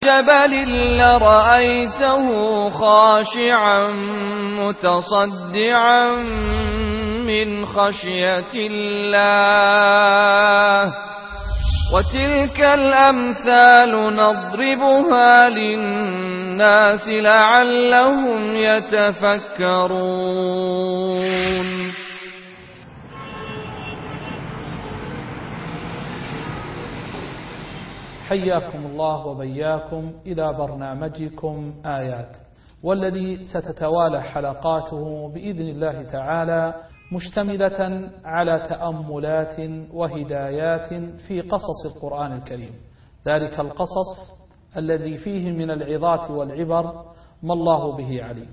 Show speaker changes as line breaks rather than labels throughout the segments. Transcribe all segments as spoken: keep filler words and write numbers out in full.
جبل لرأيته خاشعا متصدعا من خشية الله وتلك الأمثال نضربها للناس لعلهم يتفكرون.
حياكم الله وبياكم إلى برنامجكم آيات، والذي ستتوالى حلقاته بإذن الله تعالى مشتملة على تأملات وهدايات في قصص القرآن الكريم، ذلك القصص الذي فيه من العظات والعبر ما الله به عليم.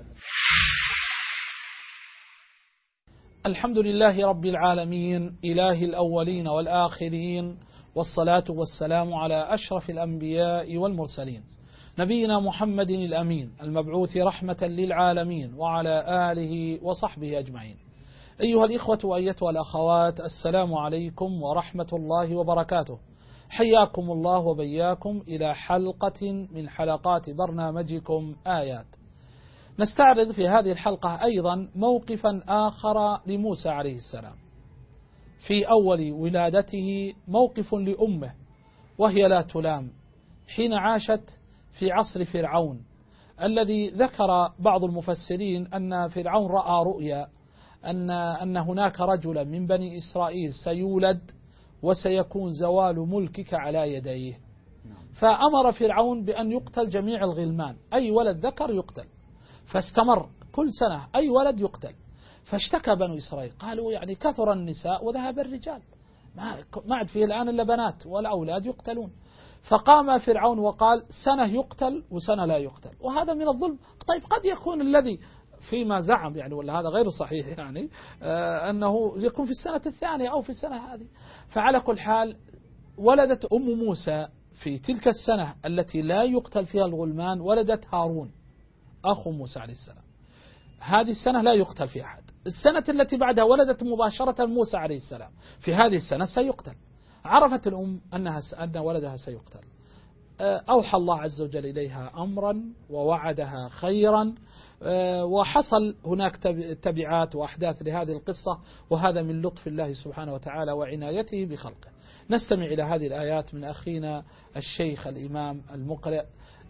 الحمد لله رب العالمين، إله الأولين والآخرين، والصلاة والسلام على أشرف الأنبياء والمرسلين، نبينا محمد الأمين المبعوث رحمة للعالمين، وعلى آله وصحبه أجمعين. أيها الإخوة وأيتها الأخوات، السلام عليكم ورحمة الله وبركاته. حياكم الله وبياكم إلى حلقة من حلقات برنامجكم آيات. نستعرض في هذه الحلقة أيضا موقفا آخر لموسى عليه السلام في أول ولادته، موقف لأمه وهي لا تلام حين عاشت في عصر فرعون، الذي ذكر بعض المفسرين أن فرعون رأى رؤيا أن أن هناك رجلا من بني إسرائيل سيولد وسيكون زوال ملكك على يديه، فأمر فرعون بأن يقتل جميع الغلمان، أي ولد ذكر يقتل، فاستمر كل سنة أي ولد يقتل. فاشتكى بنو إسرائيل، قالوا يعني كثر النساء وذهب الرجال، ما عاد فيه الآن إلا بنات والأولاد يقتلون. فقام فرعون وقال سنة يقتل وسنة لا يقتل، وهذا من الظلم. طيب قد يكون الذي فيما زعم يعني، ولا هذا غير صحيح يعني، آه أنه يكون في السنة الثانية أو في السنة هذه. فعلى كل حال ولدت أم موسى في تلك السنة التي لا يقتل فيها الغلمان، ولدت هارون أخو موسى عليه السلام. هذه السنة لا يقتل في أحد. السنة التي بعدها ولدت مباشرة موسى عليه السلام، في هذه السنة سيقتل. عرفت الأم أنها أن ولدها سيقتل، أوحى الله عز وجل إليها أمرا ووعدها خيرا، وحصل هناك تبعات وأحداث لهذه القصة، وهذا من لطف الله سبحانه وتعالى وعنايته بخلقه. نستمع إلى هذه الآيات من أخينا الشيخ الإمام المقرئ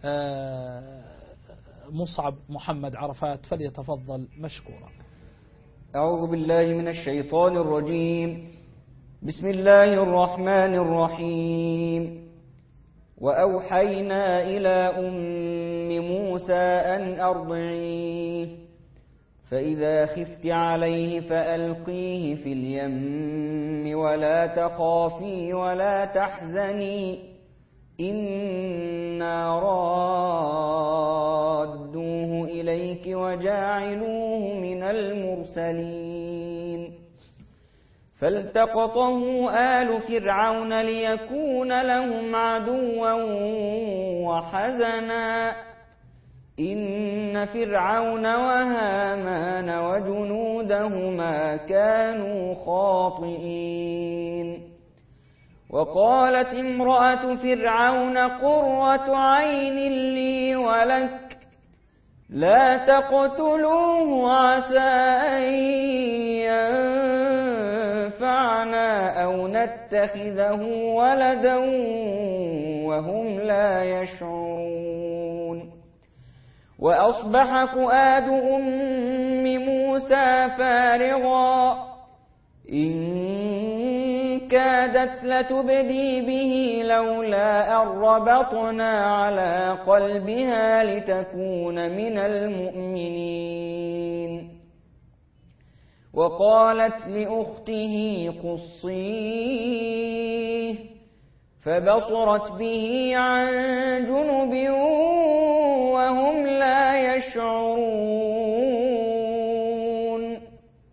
مصعب محمد عرفات، فليتفضل مشكورا.
أعوذ بالله من الشيطان الرجيم. بسم الله الرحمن الرحيم. وأوحينا إلى أم موسى أن أرضعيه، فإذا خفت عليه فألقيه في اليم ولا تخافي ولا تحزني إنا رادوه إليك وجاعلوه من المرسلين. فالتقطه آل فرعون ليكون لهم عدوا وحزنا إن فرعون وهامان وجنودهما كانوا خاطئين. وقالت امرأة فرعون قرة عين لي ولك لا تقتلوه عسى أن ينفعنا أو نتخذه ولدا وهم لا يشعرون. وأصبح فؤاد أم موسى فارغا إن كادت لتبدي به لولا أن ربطنا على قلبها لتكون من المؤمنين. وقالت لأخته قصيه فبصرت به عن جنب وهم لا يشعرون.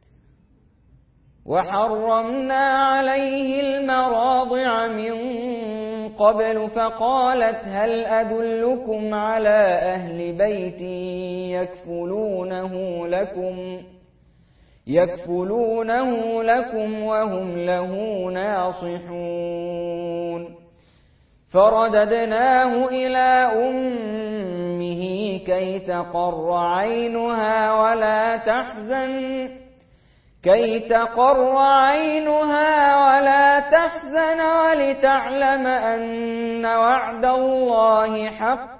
وحرمنا عليه المراضع من قبل فقالت هل أدلكم على أهل بيت يكفلونه لكم يكفلونه لكم وهم له ناصحون. فرددناه إلى أمه كي تقر عينها ولا تحزن كي تقر عينها ولا تحزن ولتعلم أن وعد الله حق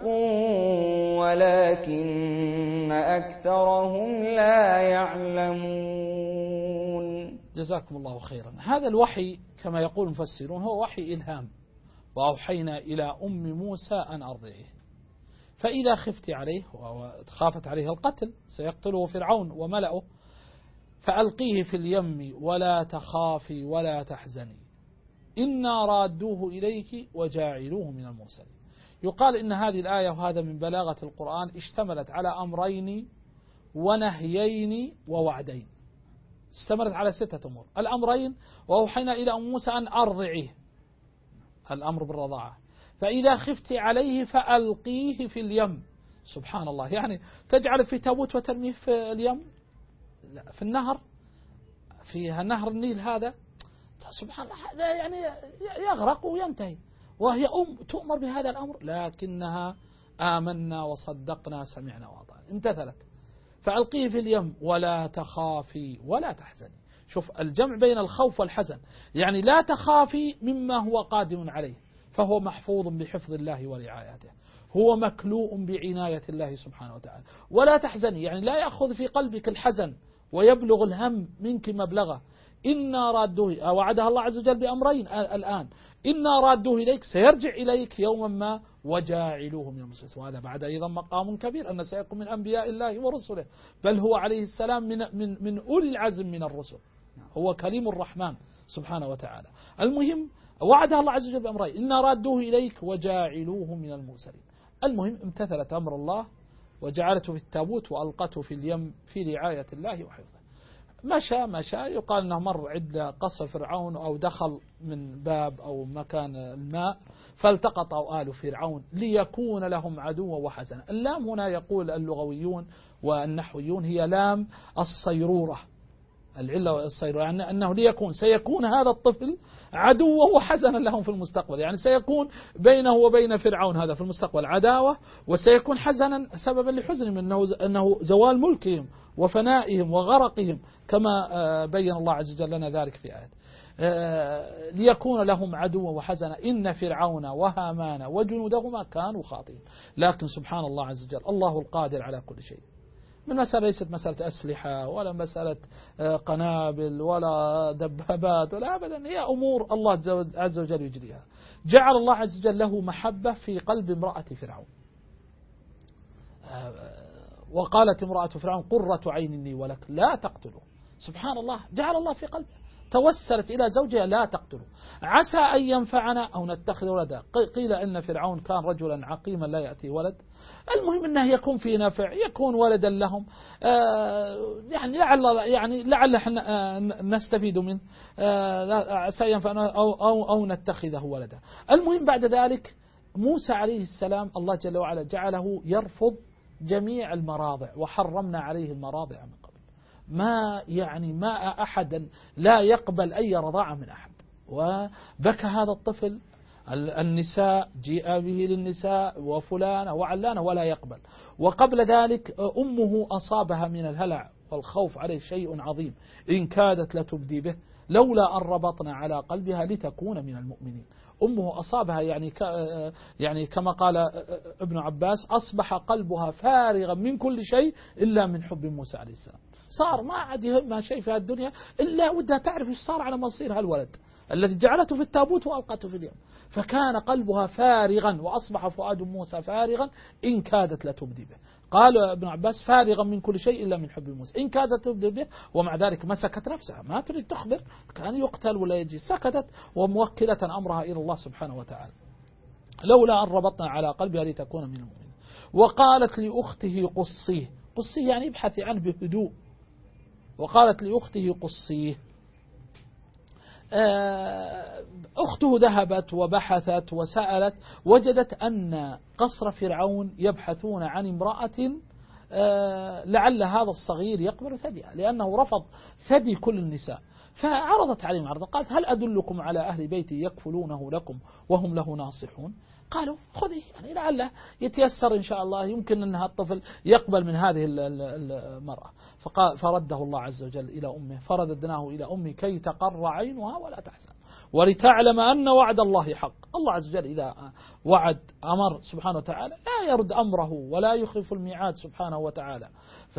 ولكن أكثرهم لا يعلمون.
جزاكم الله خيرا. هذا الوحي كما يقول المفسرون هو وحي إلهام. وأوحينا إلى أم موسى أن أرضعيه فإذا خفت عليه وخافت عليه القتل سيقتله فرعون وملأه فألقيه في اليم ولا تخافي ولا تحزني إنا رادوه إليك وجاعلوه من المرسلين. يقال إن هذه الآية وهذا من بلاغة القرآن اشتملت على أمرين ونهيين ووعدين. اشتملت على ستة أمور. الأمرين وأوحينا إلى أم موسى أن أرضعيه الأمر بالرضاعة فإذا خفت عليه فألقيه في اليم. سبحان الله، يعني تجعل في تابوت وترميه في اليم في النهر في نهر النيل هذا سبحان الله هذا يعني يغرق وينتهي وهي أم تؤمر بهذا الأمر لكنها آمنا وصدقنا سمعنا وأطعنا امتثلت. فألقيه في اليم ولا تخافي ولا تحزني. شوف الجمع بين الخوف والحزن، يعني لا تخافي مما هو قادم عليه فهو محفوظ بحفظ الله ورعايته، هو مكلوء بعناية الله سبحانه وتعالى. ولا تحزني يعني لا يأخذ في قلبك الحزن ويبلغ الهم منك مبلغه. إنا رادوه وعدها الله عز وجل بأمرين الآن، إنا رادوه إليك سيرجع إليك يوما ما وجاعلوه من المرسلين. وهذا بعد أيضا مقام كبير أن سيكون من أنبياء الله ورسله، بل هو عليه السلام من, من, من أولي العزم من الرسل، هو كليم الرحمن سبحانه وتعالى. المهم وعدها الله عز وجل بأمرين إنا رادوه إليك وجاعلوه من المرسلين. المهم امتثلت أمر الله وجعلته في التابوت وألقته في اليم في رعاية الله وحفظه. مشى مشى يقال أنه مر عند قصر فرعون أو دخل من باب أو مكان الماء فالتقطوا آل فرعون ليكون لهم عدوا وحزنا. اللام هنا يقول اللغويون والنحويون هي لام الصيرورة، العلة الصيرورة يعني أنه ليكون سيكون هذا الطفل عدوا وحزنا لهم في المستقبل، يعني سيكون بينه وبين فرعون هذا في المستقبل عداوة وسيكون حزنا سببا لحزنهم أنه, أنه زوال ملكهم وفنائهم وغرقهم كما بين الله عز وجل لنا ذلك في آية ليكون لهم عدوا وحزنا إن فرعون وهامان وجنودهما كانوا خاطئين. لكن سبحان الله عز وجل الله القادر على كل شيء. من مسألة ليست مسألة أسلحة ولا مسألة قنابل ولا دبابات ولا أبدا، هي أمور الله عز وجل يجريها. جعل الله عز وجل له محبة في قلب امرأة فرعون، وقالت امرأة فرعون قرة عين لي ولك لا تقتلوا. سبحان الله جعل الله في قلبه، توسلت إلى زوجها لا تقتلوا عسى أن ينفعنا أو نتخذ ولدا. قيل إن فرعون كان رجلا عقيما لا يأتي ولد. المهم أنه يكون في نفع يكون ولدا لهم، يعني لعل يعني لعل نستفيد منه عسى ينفعنا أو, أو, أو نتخذه ولدا. المهم بعد ذلك موسى عليه السلام الله جل وعلا جعله يرفض جميع المراضع وحرمنا عليه المراضع من قبل. ما يعني ما أحدا لا يقبل أي رضاعة من أحد، وبكى هذا الطفل. النساء جيء به للنساء وفلانة وعلانة ولا يقبل. وقبل ذلك أمه أصابها من الهلع والخوف عليه شيء عظيم إن كادت لتبدي به لولا أن ربطنا على قلبها لتكون من المؤمنين. أمه أصابها يعني يعني كما قال ابن عباس أصبح قلبها فارغا من كل شيء إلا من حب موسى عليه السلام. صار ما عاد يهمها شيء في الدنيا إلا ودها تعرف إيش صار على مصير هالولد الذي جعلته في التابوت وألقته في اليم. فكان قلبها فارغا وأصبح فؤاد موسى فارغا إن كادت لتبدي به. قال ابن عباس فارغا من كل شيء إلا من حب موسى إن كادت تبدي به. ومع ذلك مسكت نفسها ما تريد تخبر، كان يقتل ولا يجي، سكتت وموكلة أمرها إلى الله سبحانه وتعالى لولا أن ربطنا على قلبها لتكون من المؤمنين. وقالت لأخته قصيه، قصيه يعني ابحثي عنه بهدوء. وقالت لأخته قصيه. أخته ذهبت وبحثت وسألت وجدت أن قصر فرعون يبحثون عن امرأة لعل هذا الصغير يقبل ثديها، لأنه رفض ثدي كل النساء. فعرضت عليهم عرضا، قالت هل أدلكم على أهل بيتي يكفلونه لكم وهم له ناصحون؟ قالوا خذي، يعني لعله يتيسر إن شاء الله، يمكن أن الطفل يقبل من هذه المرأة. فقال فرده الله عز وجل إلى أمه، فرددناه إلى أمه كي تقر عينها ولا تحزن ولتعلم أن وعد الله حق. الله عز وجل إذا وعد أمر سبحانه وتعالى لا يرد أمره ولا يخلف الميعاد سبحانه وتعالى.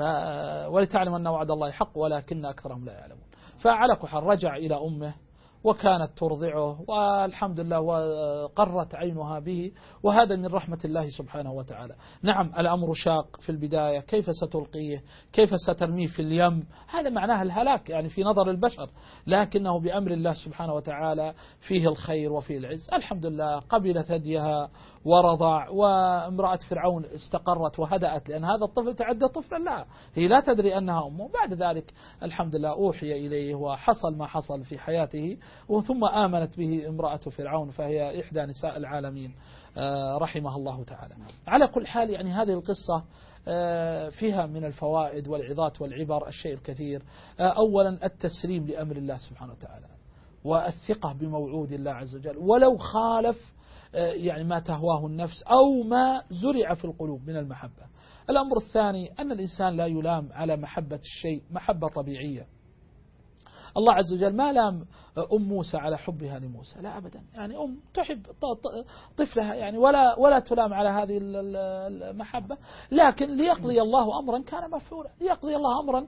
ولتعلم أن وعد الله حق ولكن أكثرهم لا يعلمون. فعلى كل حال رجع إلى أمه وكانت ترضعه والحمد لله وقرت عينها به، وهذا من رحمة الله سبحانه وتعالى. نعم الأمر شاق في البداية، كيف ستلقيه، كيف سترميه في اليم، هذا معناه الهلاك يعني في نظر البشر، لكنه بأمر الله سبحانه وتعالى فيه الخير وفيه العز. الحمد لله قبلت هديها ورضع، وامرأة فرعون استقرت وهدأت لأن هذا الطفل تعدى طفلا لها، هي لا تدري أنها أمه. بعد ذلك الحمد لله أوحي إليه وحصل ما حصل في حياته، وثم آمنت به امرأة فرعون فهي إحدى نساء العالمين رحمها الله تعالى. على كل حال يعني هذه القصة فيها من الفوائد والعظات والعبر الشيء الكثير. أولا التسليم لأمر الله سبحانه وتعالى والثقة بموعود الله عز وجل ولو خالف يعني ما تهواه النفس أو ما زرع في القلوب من المحبة. الأمر الثاني أن الإنسان لا يلام على محبة الشيء محبة طبيعية. الله عز وجل ما لام أم موسى على حبها لموسى، لا أبدا، يعني أم تحب طفلها يعني ولا ولا تلام على هذه المحبة، لكن ليقضي الله أمرا كان مفعولا، ليقضي الله أمرا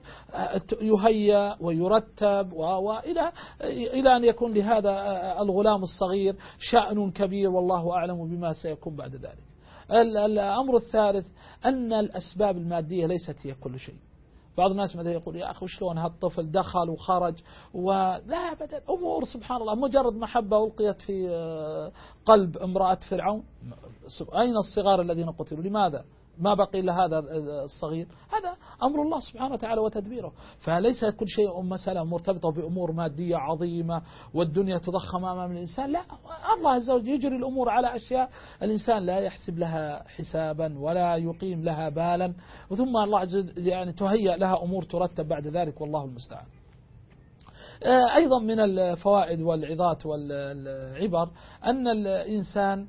يهيأ ويرتب وإلى إلى أن يكون لهذا الغلام الصغير شأن كبير والله أعلم بما سيكون بعد ذلك. الأمر الثالث أن الأسباب المادية ليست هي كل شيء. بعض الناس مثلا يقول يا أخي شلون هالطفل دخل وخرج، ولا أبدا، أمور سبحان الله مجرد محبة ألقيت في قلب امرأة فرعون. أين الصغار الذين قتلوا؟ لماذا ما بقي إلا هذا الصغير؟ هذا أمر الله سبحانه وتعالى وتدبيره. فليس كل شيء مسألة مرتبطة بأمور مادية عظيمة والدنيا تضخم أمام الإنسان، لا، الله عز وجل يجري الأمور على أشياء الإنسان لا يحسب لها حسابا ولا يقيم لها بالا، وثم الله عز وجل يعني تهيأ لها أمور ترتب بعد ذلك والله المستعان. أيضا من الفوائد والعظات والعبر أن الإنسان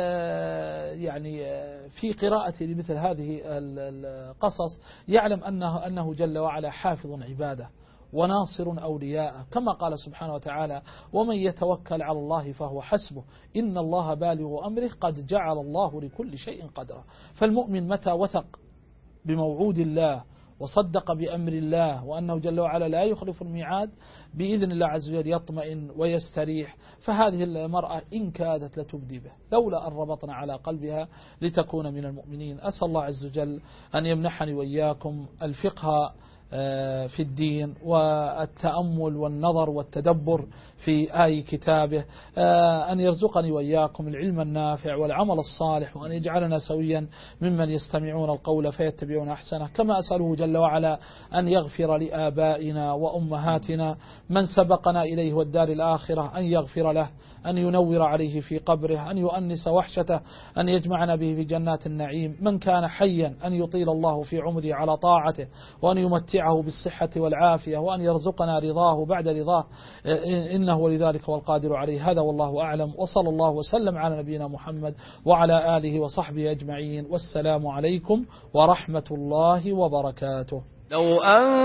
يعني في قراءته لمثل هذه القصص يعلم أنه, أنه جل وعلا حافظ عباده وناصر أولياء، كما قال سبحانه وتعالى ومن يتوكل على الله فهو حسبه إن الله بالغ أمره قد جعل الله لكل شيء قدرا. فالمؤمن متى وثق بموعود الله وصدق بأمر الله وأنه جل وعلا لا يخلف الميعاد بإذن الله عز وجل يطمئن ويستريح. فهذه المرأة إن كادت لتبدي به لولا أن ربطنا على قلبها لتكون من المؤمنين. أسأل الله عز وجل أن يمنحني وإياكم الفقه في الدين والتأمل والنظر والتدبر في آي كتابه، أن يرزقني وإياكم العلم النافع والعمل الصالح، وأن يجعلنا سويا ممن يستمعون القول فيتبعون أحسنه. كما أسأله جل وعلا أن يغفر لآبائنا وأمهاتنا من سبقنا إليه والدار الآخرة، أن يغفر له، أن ينور عليه في قبره، أن يؤنس وحشته، أن يجمعنا به في جنات النعيم. من كان حيا أن يطيل الله في عمره على طاعته، وأن يمتعه بالصحة والعافية، وأن يرزقنا رضاه بعد رضاه إنه ولذلك والقادر عليه. هذا والله أعلم، وصلى الله وسلم على نبينا محمد وعلى آله وصحبه أجمعين، والسلام عليكم ورحمة الله وبركاته.
لو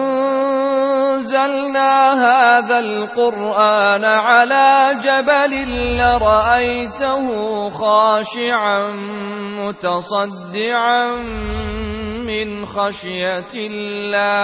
أنزلنا هذا القرآن على جبل لرأيته خاشعا متصدعا من خشية الله.